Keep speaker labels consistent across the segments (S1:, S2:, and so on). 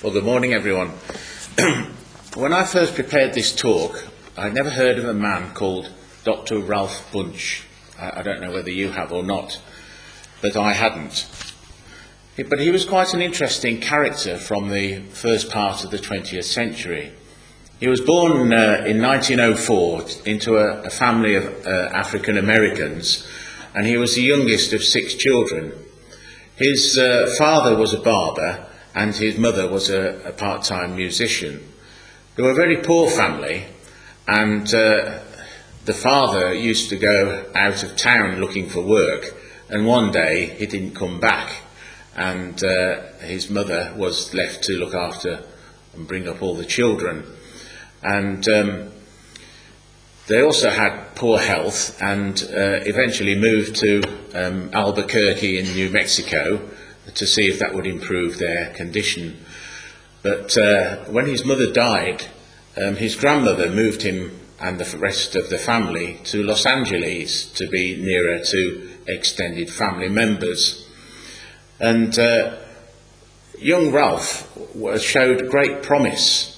S1: Well, good morning, everyone. When I first prepared this talk, I'd never heard of a man called Dr. Ralph Bunche. I don't know whether you have or not, but I hadn't. But he was quite an interesting character from the first part of the 20th century. He was born in 1904 into a family of African Americans, and he was the youngest of 6 children. His father was a barber, and his mother was a part-time musician. They were a very poor family, and the father used to go out of town looking for work, and one day he didn't come back, and his mother was left to look after and bring up all the children. And they also had poor health, and eventually moved to Albuquerque in New Mexico to see if that would improve their condition. But when his mother died, his grandmother moved him and the rest of the family to Los Angeles to be nearer to extended family members. And young Ralph showed great promise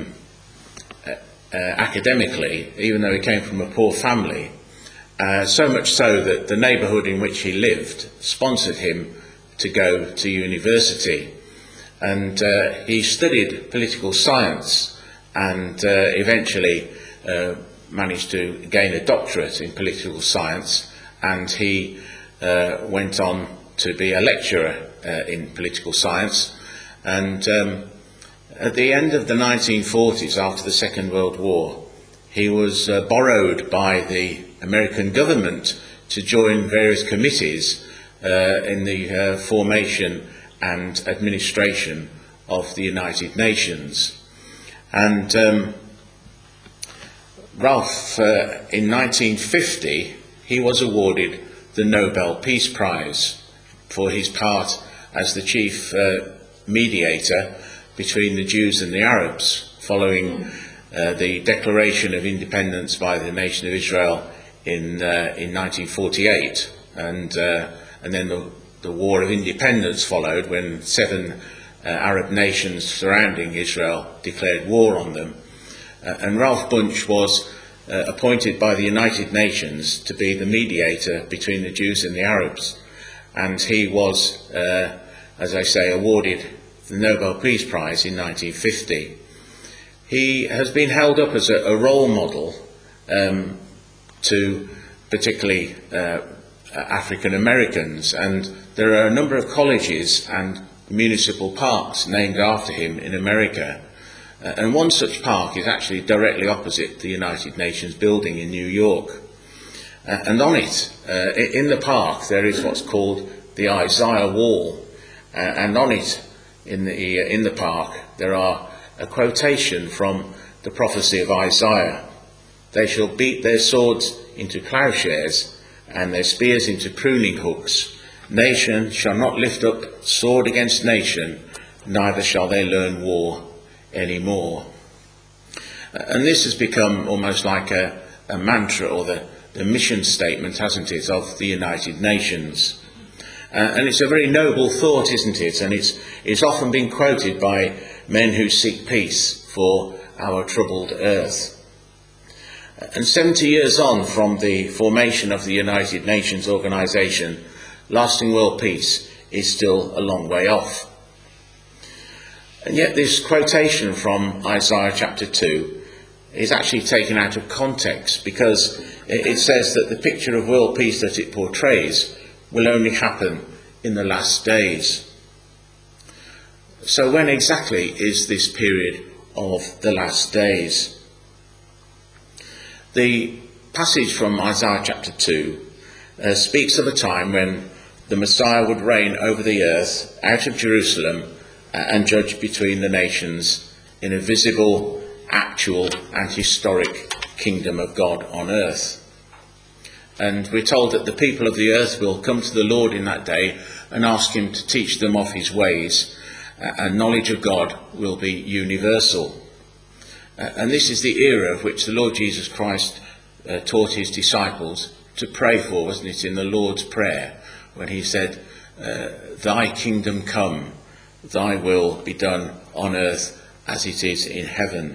S1: academically, even though he came from a poor family, so much so that the neighbourhood in which he lived sponsored him to go to university. And he studied political science and eventually managed to gain a doctorate in political science, and he went on to be a lecturer in political science. And at the end of the 1940s, after the Second World War, he was borrowed by the American government to join various committees in the formation and administration of the United Nations. And Ralph, in 1950, he was awarded the Nobel Peace Prize for his part as the chief mediator between the Jews and the Arabs, following the declaration of independence by the nation of Israel in 1948, and then the War of Independence followed, when 7 Arab nations surrounding Israel declared war on them. And Ralph Bunche was appointed by the United Nations to be the mediator between the Jews and the Arabs. And he was, as I say, awarded the Nobel Peace Prize in 1950. He has been held up as a role model to particularly African Americans, and there are a number of colleges and municipal parks named after him in America. And one such park is actually directly opposite the United Nations building in New York. And on it, in the park, there is what's called the Isaiah Wall. And on it, in the park, there are a quotation from the prophecy of Isaiah. They shall beat their swords into plowshares and their spears into pruning hooks. Nation shall not lift up sword against nation, neither shall they learn war any more. And this has become almost like a mantra, or the mission statement, hasn't it, of the United Nations. And it's a very noble thought, isn't it? And it's often been quoted by men who seek peace for our troubled earth. And 70 years on from the formation of the United Nations organization, lasting world peace is still a long way off. And yet this quotation from Isaiah chapter 2 is actually taken out of context, because it says that the picture of world peace that it portrays will only happen in the last days. So when exactly is this period of the last days? The passage from Isaiah chapter 2 speaks of a time when the Messiah would reign over the earth out of Jerusalem and judge between the nations in a visible, actual and historic kingdom of God on earth. And we're told that the people of the earth will come to the Lord in that day and ask him to teach them of his ways, and knowledge of God will be universal. And this is the era of which the Lord Jesus Christ taught his disciples to pray for, wasn't it, in the Lord's Prayer, when he said, "Thy kingdom come, thy will be done on earth as it is in heaven.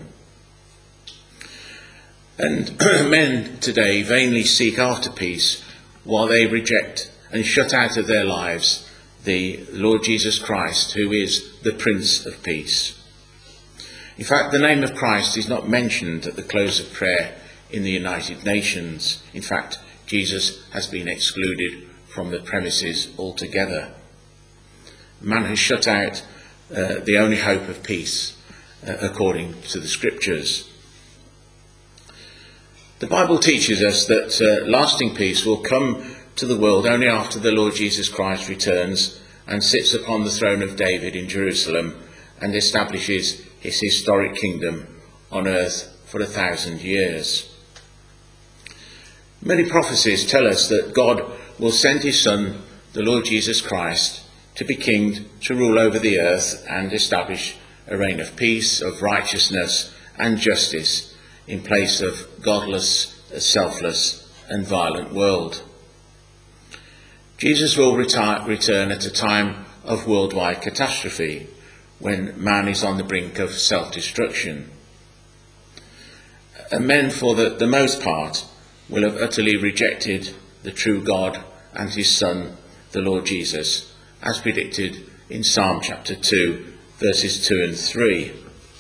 S1: And men today vainly seek after peace while they reject and shut out of their lives the Lord Jesus Christ, who is the Prince of Peace. In fact, the name of Christ is not mentioned at the close of prayer in the United Nations. In fact, Jesus has been excluded from the premises altogether. Man has shut out the only hope of peace, according to the Scriptures. The Bible teaches us that lasting peace will come to the world only after the Lord Jesus Christ returns and sits upon the throne of David in Jerusalem and establishes his historic kingdom on earth for 1,000 years. Many prophecies tell us that God will send his Son, the Lord Jesus Christ, to be king, to rule over the earth and establish a reign of peace, of righteousness and justice in place of godless, selfless and violent world. Jesus will return at a time of worldwide catastrophe, when man is on the brink of self-destruction. And men, for the most part, will have utterly rejected the true God and his Son, the Lord Jesus, as predicted in Psalm chapter 2, verses 2 and 3.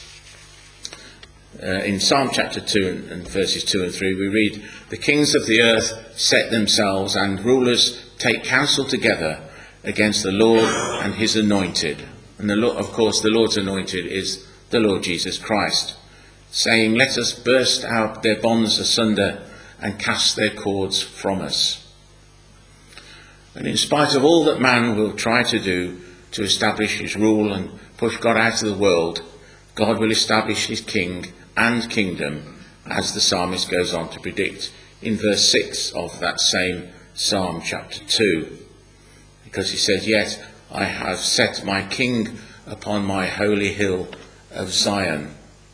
S1: In Psalm chapter 2 and verses 2 and 3 we read, "The kings of the earth set themselves, and rulers take counsel together against the Lord and his anointed." And of course the Lord's anointed is the Lord Jesus Christ, saying, "Let us burst out their bonds asunder and cast their cords from us." And in spite of all that man will try to do to establish his rule and push God out of the world, God will establish his king and kingdom, as the psalmist goes on to predict in verse 6 of that same Psalm chapter 2. Because he says, "Yet I have set my king upon my holy hill of Zion."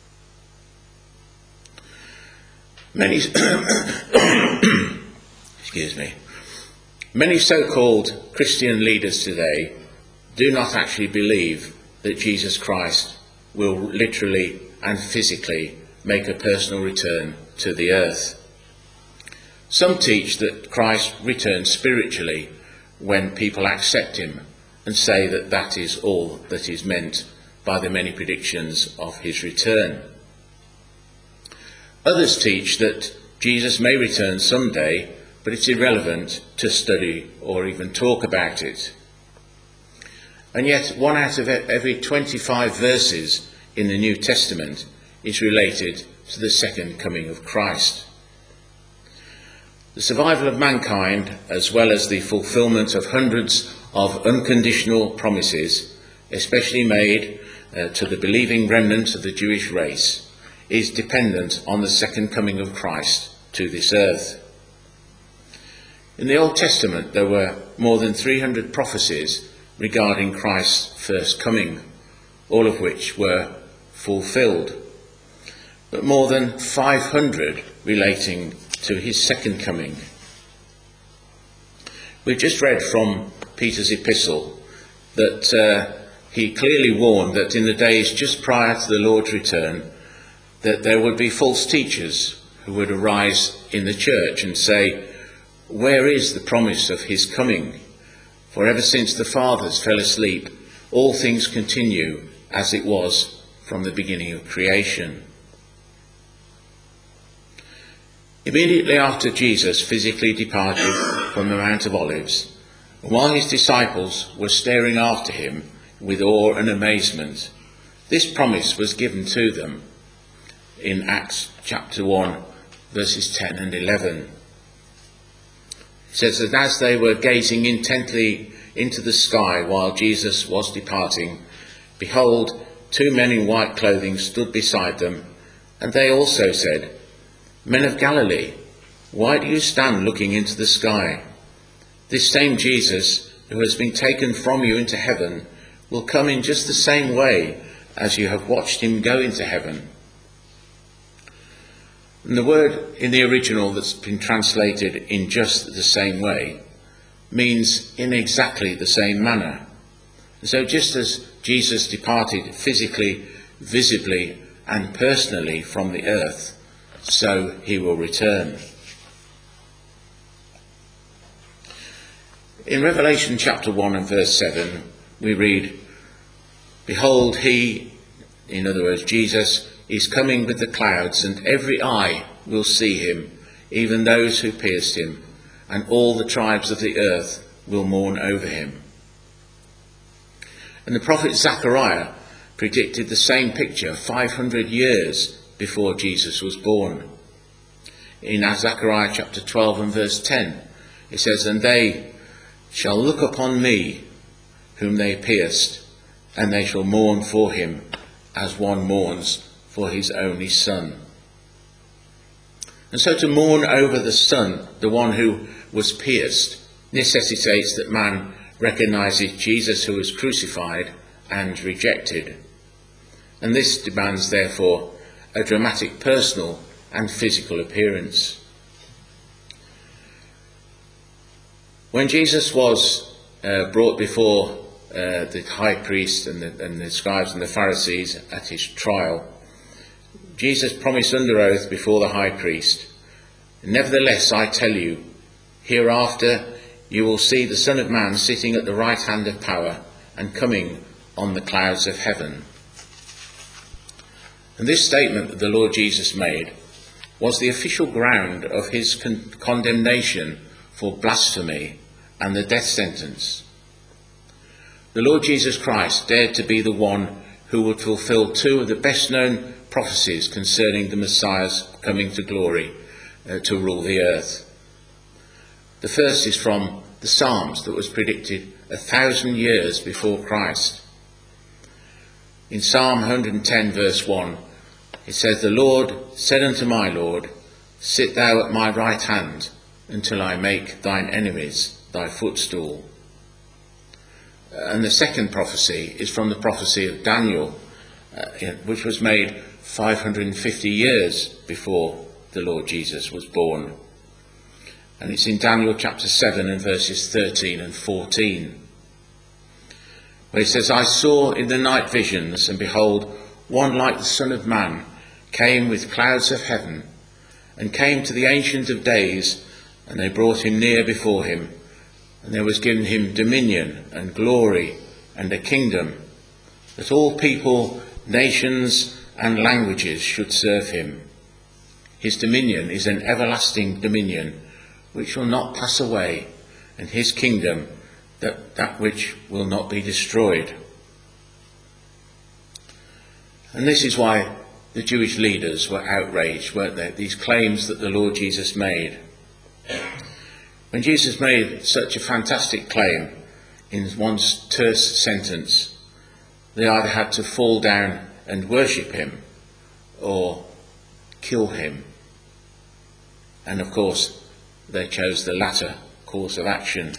S1: Many so-called Christian leaders today do not actually believe that Jesus Christ will literally and physically make a personal return to the earth. Some teach that Christ returns spiritually when people accept him and say that that is all that is meant by the many predictions of his return. Others teach that Jesus may return someday, but it's irrelevant to study or even talk about it. And yet 1 out of every 25 verses in the New Testament is related to the second coming of Christ. The survival of mankind, as well as the fulfillment of hundreds of unconditional promises, especially made to the believing remnant of the Jewish race, is dependent on the second coming of Christ to this earth. In the Old Testament, there were more than 300 prophecies regarding Christ's first coming, all of which were fulfilled, but more than 500 relating to his second coming. We've just read from Peter's epistle that he clearly warned that in the days just prior to the Lord's return, that there would be false teachers who would arise in the church and say, "Where is the promise of his coming? For ever since the fathers fell asleep, all things continue as it was from the beginning of creation." Immediately after Jesus physically departed from the Mount of Olives, while his disciples were staring after him with awe and amazement, this promise was given to them in Acts chapter 1, verses 10 and 11. It says that as they were gazing intently into the sky while Jesus was departing, behold, 2 men in white clothing stood beside them, and they also said, "Men of Galilee, why do you stand looking into the sky? This same Jesus, who has been taken from you into heaven, will come in just the same way as you have watched him go into heaven." And the word in the original that's been translated in just the same way means in exactly the same manner. So just as Jesus departed physically, visibly and personally from the earth, so he will return. In Revelation chapter 1 and verse 7, we read, "Behold, he," in other words Jesus, "is coming with the clouds, and every eye will see him, even those who pierced him, and all the tribes of the earth will mourn over him." And the prophet Zechariah predicted the same picture 500 years before Jesus was born. In Zechariah chapter 12 and verse 10, it says, "And they shall look upon me, whom they pierced, and they shall mourn for him, as one mourns for his only son." And so to mourn over the son, the one who was pierced, necessitates that man recognizes Jesus who was crucified and rejected. And this demands, therefore, a dramatic personal and physical appearance. When Jesus was brought before the high priest and the scribes and the Pharisees at his trial, Jesus promised under oath before the high priest, "Nevertheless, I tell you, hereafter you will see the Son of Man sitting at the right hand of power and coming on the clouds of heaven." And this statement that the Lord Jesus made was the official ground of his condemnation for blasphemy and the death sentence. The Lord Jesus Christ dared to be the one who would fulfill two of the best known prophecies concerning the Messiah's coming to glory to rule the earth. The first is from the Psalms that was predicted 1,000 years before Christ. In Psalm 110 verse 1, it says, "The Lord said unto my Lord, Sit thou at my right hand, until I make thine enemies thy footstool." And the second prophecy is from the prophecy of Daniel, which was made 550 years before the Lord Jesus was born. And it's in Daniel chapter 7 and verses 13 and 14, where it says, "I saw in the night visions, and behold, one like the Son of Man came with clouds of heaven, and came to the Ancient of Days, and they brought him near before him. And there was given him dominion and glory and a kingdom, that all people, nations and languages should serve him. His dominion is an everlasting dominion, which will not pass away, and his kingdom that which will not be destroyed." And this is why the Jewish leaders were outraged, weren't they? These claims that the Lord Jesus made. When Jesus made such a fantastic claim in one terse sentence, they either had to fall down and worship him or kill him. And of course, they chose the latter course of action.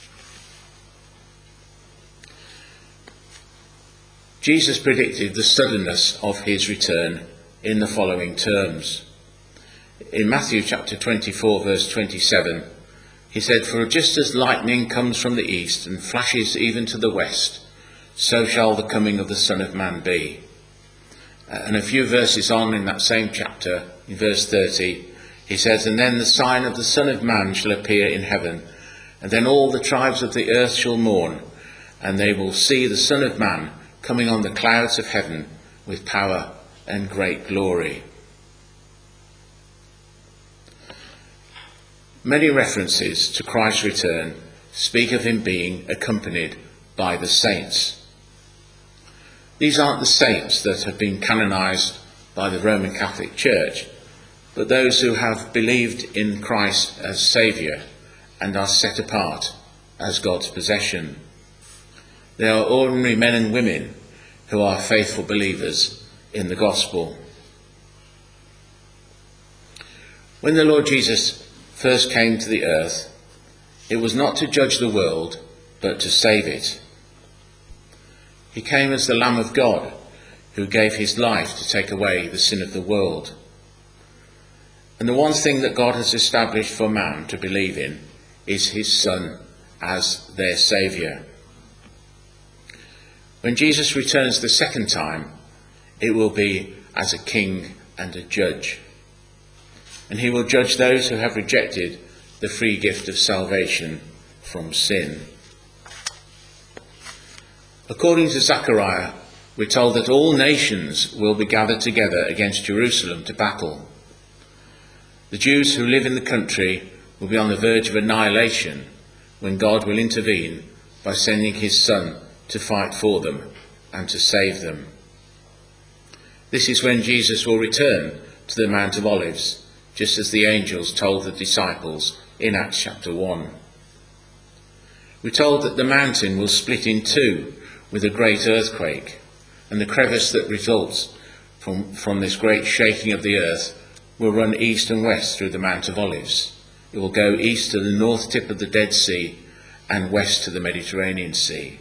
S1: Jesus predicted the suddenness of his return in the following terms. In Matthew chapter 24 verse 27, he said, "For just as lightning comes from the east and flashes even to the west, so shall the coming of the Son of Man be." And a few verses on in that same chapter, in verse 30, he says, "And then the sign of the Son of Man shall appear in heaven, and then all the tribes of the earth shall mourn, and they will see the Son of Man coming on the clouds of heaven with power and great glory." Many references to Christ's return speak of him being accompanied by the saints. These aren't the saints that have been canonized by the Roman Catholic Church, but those who have believed in Christ as Saviour and are set apart as God's possession. They are ordinary men and women who are faithful believers in the gospel. When the Lord Jesus first came to the earth, it was not to judge the world, but to save it. He came as the Lamb of God, who gave his life to take away the sin of the world. And the one thing that God has established for man to believe in is his Son as their Saviour. When Jesus returns the second time, it will be as a king and a judge. And he will judge those who have rejected the free gift of salvation from sin. According to Zechariah, we're told that all nations will be gathered together against Jerusalem to battle. The Jews who live in the country will be on the verge of annihilation when God will intervene by sending his Son to fight for them and to save them. This is when Jesus will return to the Mount of Olives, just as the angels told the disciples in Acts chapter 1. We're told that the mountain will split in two with a great earthquake, and the crevice that results from this great shaking of the earth will run east and west through the Mount of Olives. It will go east to the north tip of the Dead Sea and west to the Mediterranean Sea.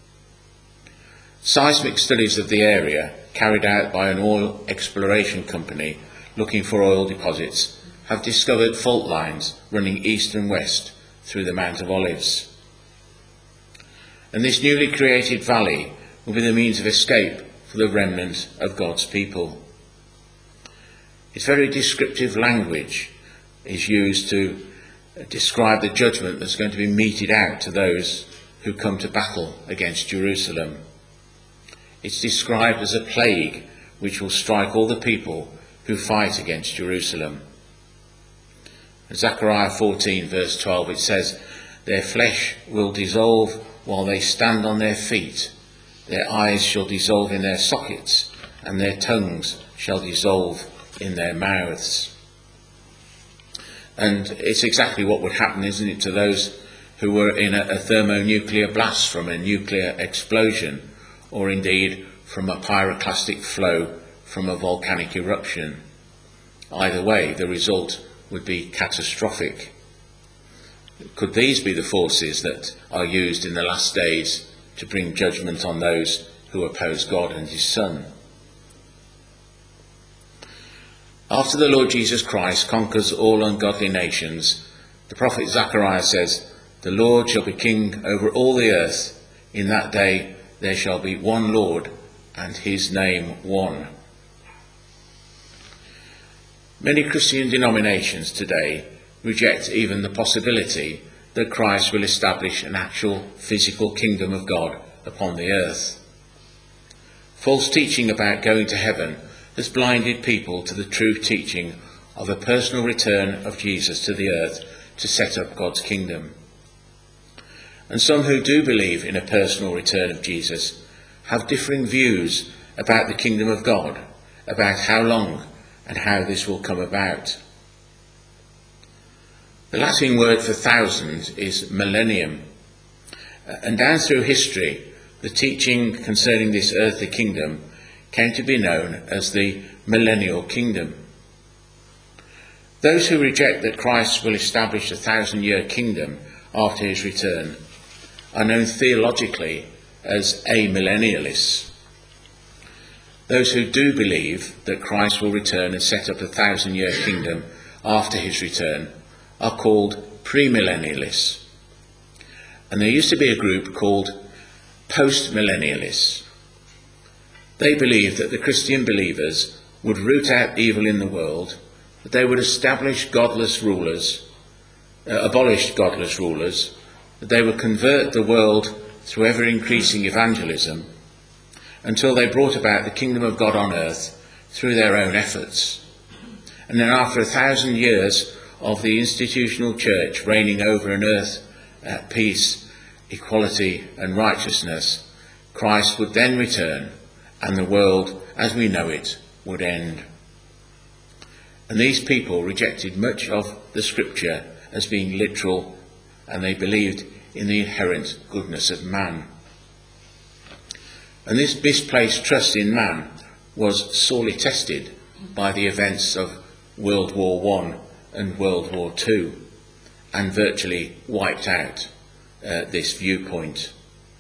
S1: Seismic studies of the area, carried out by an oil exploration company looking for oil deposits, have discovered fault lines running east and west through the Mount of Olives. And this newly created valley will be the means of escape for the remnant of God's people. It's very descriptive language is used to describe the judgment that's going to be meted out to those who come to battle against Jerusalem. It's described as a plague which will strike all the people who fight against Jerusalem. In Zechariah 14 verse 12 it says, "Their flesh will dissolve while they stand on their feet. Their eyes shall dissolve in their sockets, and their tongues shall dissolve in their mouths." And it's exactly what would happen, isn't it, to those who were in a thermonuclear blast from a nuclear explosion, or indeed from a pyroclastic flow from a volcanic eruption. Either way, the result would be catastrophic. Could these be the forces that are used in the last days to bring judgment on those who oppose God and his Son? After the Lord Jesus Christ conquers all ungodly nations, the prophet Zechariah says, "The Lord shall be king over all the earth. In that day there shall be one Lord, and his name one." Many Christian denominations today reject even the possibility that Christ will establish an actual physical kingdom of God upon the earth. False teaching about going to heaven has blinded people to the true teaching of a personal return of Jesus to the earth to set up God's kingdom. And some who do believe in a personal return of Jesus have differing views about the kingdom of God, about how long and how this will come about. The Latin word for thousand is millennium, and down through history the teaching concerning this earthly kingdom came to be known as the millennial kingdom. Those who reject that Christ will establish a 1,000-year kingdom after his return are known theologically as amillennialists. Those who do believe that Christ will return and set up a 1,000-year kingdom after his return are called premillennialists. And there used to be a group called postmillennialists. They believed that the Christian believers would root out evil in the world, that they would establish godless rulers, abolish godless rulers, that they would convert the world through ever-increasing evangelism until they brought about the kingdom of God on earth through their own efforts. And then after 1,000 years of the institutional church reigning over an earth at peace, equality and righteousness, Christ would then return and the world as we know it would end. And these people rejected much of the scripture as being literal, and they believed in the inherent goodness of man. And this misplaced trust in man was sorely tested by the events of World War I and World War II, and virtually wiped out this viewpoint.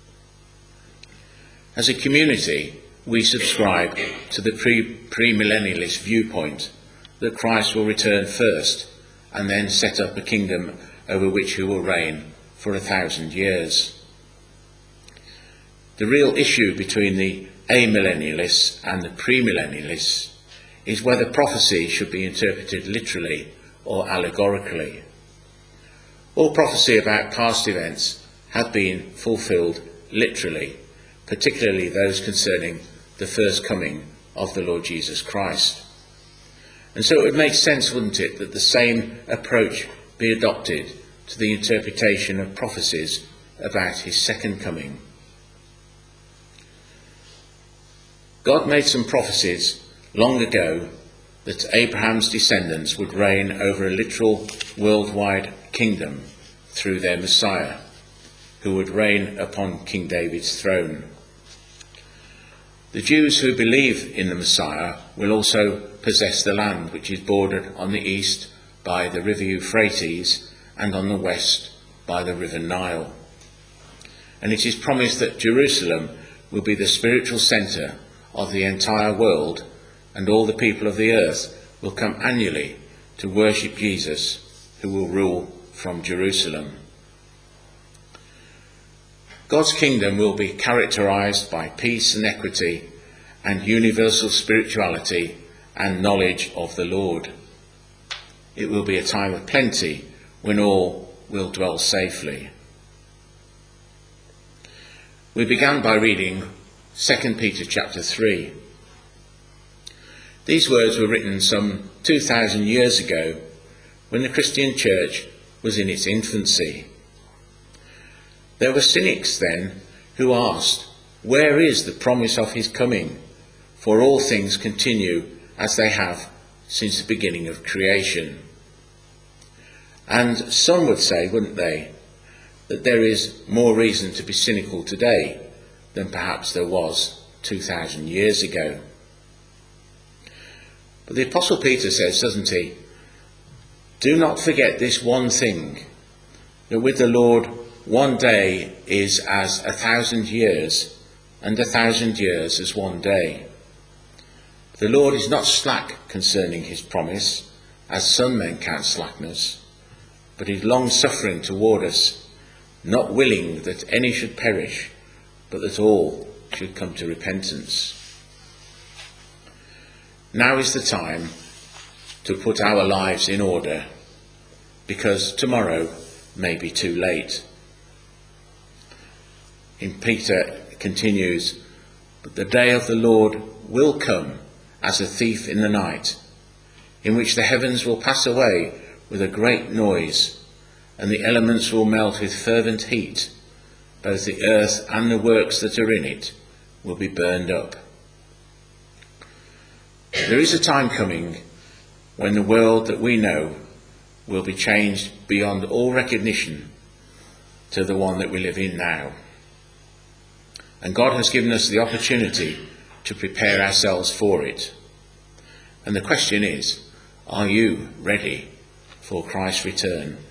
S1: As a community, we subscribe to the premillennialist viewpoint that Christ will return first and then set up a kingdom over which he will reign for 1,000 years. The real issue between the amillennialists and the premillennialists is whether prophecy should be interpreted literally or allegorically. All prophecy about past events have been fulfilled literally, particularly those concerning the first coming of the Lord Jesus Christ. And so it would make sense, wouldn't it, that the same approach be adopted to the interpretation of prophecies about his second coming. God made some prophecies long ago that Abraham's descendants would reign over a literal worldwide kingdom through their Messiah, who would reign upon King David's throne. The Jews who believe in the Messiah will also possess the land which is bordered on the east by the river Euphrates and on the west by the river Nile. And it is promised that Jerusalem will be the spiritual centre of the entire world, and all the people of the earth will come annually to worship Jesus, who will rule from Jerusalem. God's kingdom will be characterised by peace and equity and universal spirituality and knowledge of the Lord. It will be a time of plenty when all will dwell safely. We began by reading 2 Peter chapter 3. These words were written some 2,000 years ago when the Christian church was in its infancy. There were cynics then who asked, "Where is the promise of his coming? For all things continue as they have since the beginning of creation." And some would say, wouldn't they, that there is more reason to be cynical today than perhaps there was 2,000 years ago. But the Apostle Peter says, doesn't he, "Do not forget this one thing, that with the Lord one day is as 1,000 years, and 1,000 years as one day. The Lord is not slack concerning his promise, as some men count slackness, but is long-suffering toward us, not willing that any should perish, but that all should come to repentance." Now is the time to put our lives in order, because tomorrow may be too late. In Peter continues, "But the day of the Lord will come as a thief in the night, in which the heavens will pass away with a great noise, and the elements will melt with fervent heat. Both the earth and the works that are in it will be burned up." There is a time coming when the world that we know will be changed beyond all recognition to the one that we live in now. And God has given us the opportunity to prepare ourselves for it. And the question is, are you ready for Christ's return?